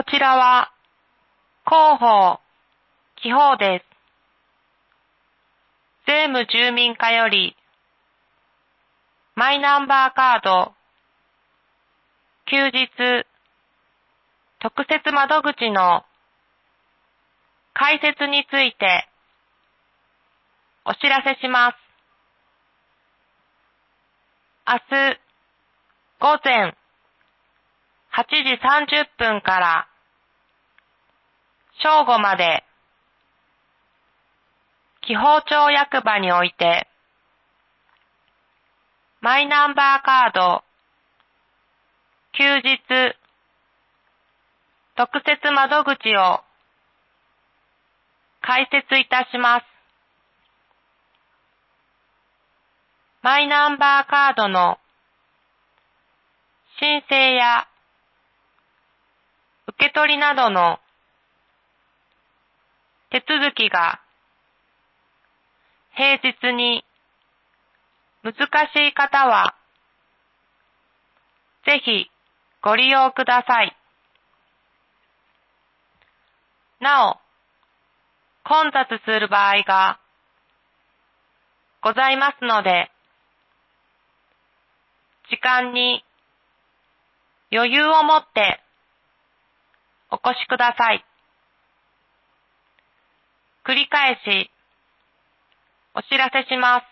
こちらは広報、記法です。税務住民課よりマイナンバーカード、休日、特設窓口の開設についてお知らせします。明日午前8時30分から正午まで紀宝町役場においてマイナンバーカード、休日、特設窓口を開設いたします。マイナンバーカードの申請や受け取りなどの手続きが平日に難しい方はぜひご利用ください。なお、混雑する場合がございますので、時間に余裕を持ってお越しください。繰り返しお知らせします。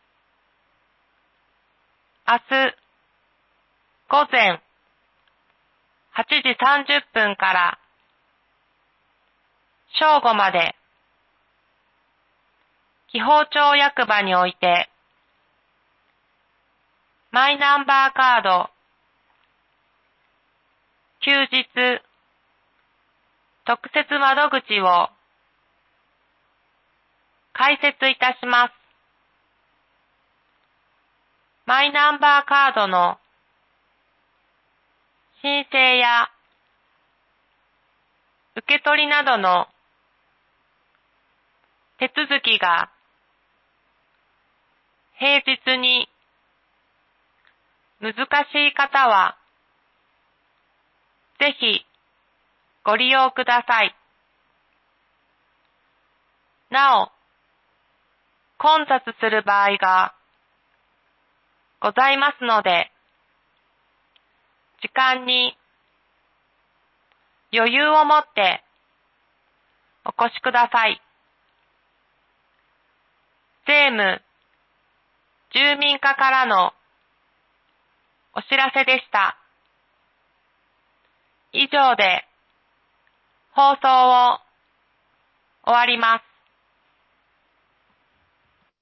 明日午前8時30分から正午まで紀宝町役場においてマイナンバーカード、休日、特設窓口を開設いたします。マイナンバーカードの申請や受け取りなどの手続きが平日に難しい方はぜひご利用ください。なお、混雑する場合がございますので、時間に余裕を持ってお越しください。税務、住民課からのお知らせでした。以上で放送を終わります。